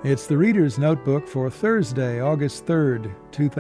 It's the Reader's Notebook for Thursday, August 3rd,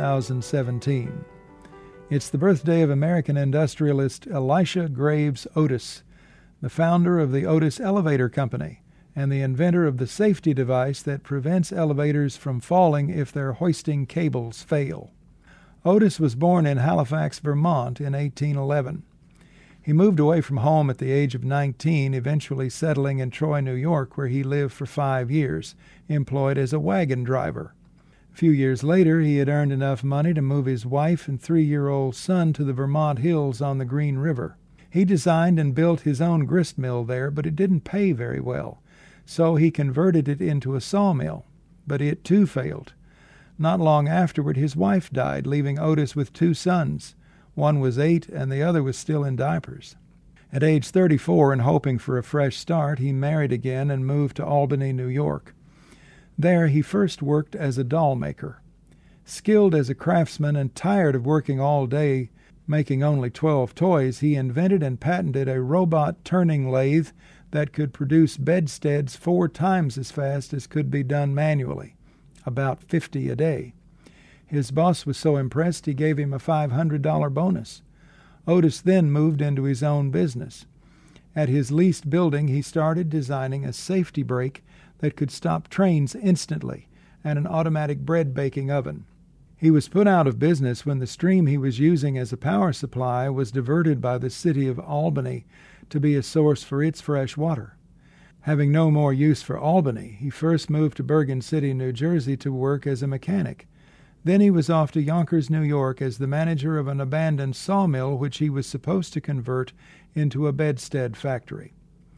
2017. It's the birthday of American industrialist Elisha Graves Otis, the founder of the Otis Elevator Company and the inventor of the safety device that prevents elevators from falling if their hoisting cables fail. Otis was born in Halifax, Vermont in 1811. He moved away from home at the age of 19, eventually settling in Troy, New York, where he lived for 5 years, employed as a wagon driver. A few years later, he had earned enough money to move his wife and 3-year-old son to the Vermont hills on the Green River. He designed and built his own grist mill there, but it didn't pay very well, so he converted it into a sawmill, but it too failed. Not long afterward, his wife died, leaving Otis with 2 sons. One was 8 and the other was still in diapers. At age 34, and hoping for a fresh start, he married again and moved to Albany, New York. There he first worked as a doll maker. Skilled as a craftsman and tired of working all day making only 12 toys, he invented and patented a robot turning lathe that could produce bedsteads 4 times as fast as could be done manually, about 50 a day. His boss was so impressed he gave him a $500 bonus. Otis then moved into his own business. At his leased building, he started designing a safety brake that could stop trains instantly and an automatic bread baking oven. He was put out of business when the stream he was using as a power supply was diverted by the city of Albany to be a source for its fresh water. Having no more use for Albany, he first moved to Bergen City, New Jersey to work as a mechanic. Then he was off to Yonkers, New York as the manager of an abandoned sawmill which he was supposed to convert into a bedstead factory.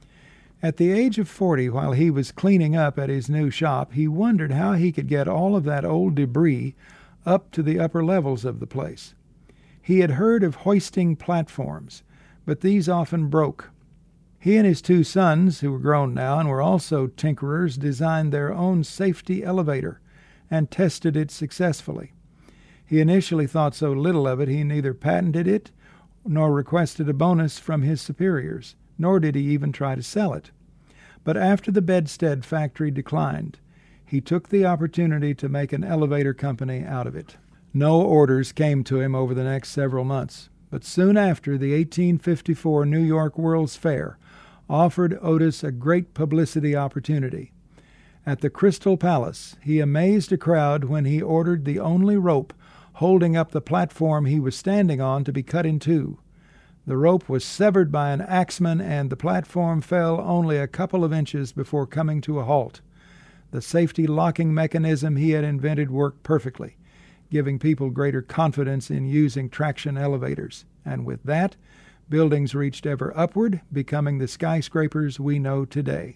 At the age of 40, while he was cleaning up at his new shop, he wondered how he could get all of that old debris up to the upper levels of the place. He had heard of hoisting platforms, but these often broke. He and his 2 sons, who were grown now and were also tinkerers, designed their own safety elevator and tested it successfully. He initially thought so little of it he neither patented it nor requested a bonus from his superiors, nor did he even try to sell it. But after the bedstead factory declined, he took the opportunity to make an elevator company out of it. No orders came to him over the next several months, but soon after, the 1854 New York World's Fair offered Otis a great publicity opportunity. At the Crystal Palace, he amazed a crowd when he ordered the only rope holding up the platform he was standing on to be cut in 2. The rope was severed by an axeman, and the platform fell only a couple of inches before coming to a halt. The safety locking mechanism he had invented worked perfectly, giving people greater confidence in using traction elevators. And with that, buildings reached ever upward, becoming the skyscrapers we know today.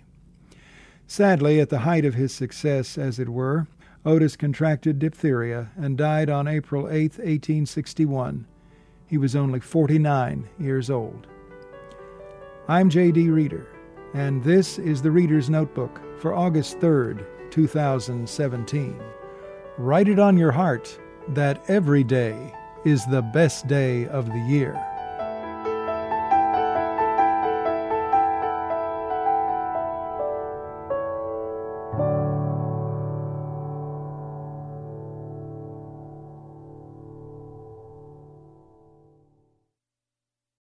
Sadly, at the height of his success, as it were, Otis contracted diphtheria and died on April 8, 1861. He was only 49 years old. I'm J.D. Reader, and this is the Reader's Notebook for August 3rd, 2017. Write it on your heart that every day is the best day of the year.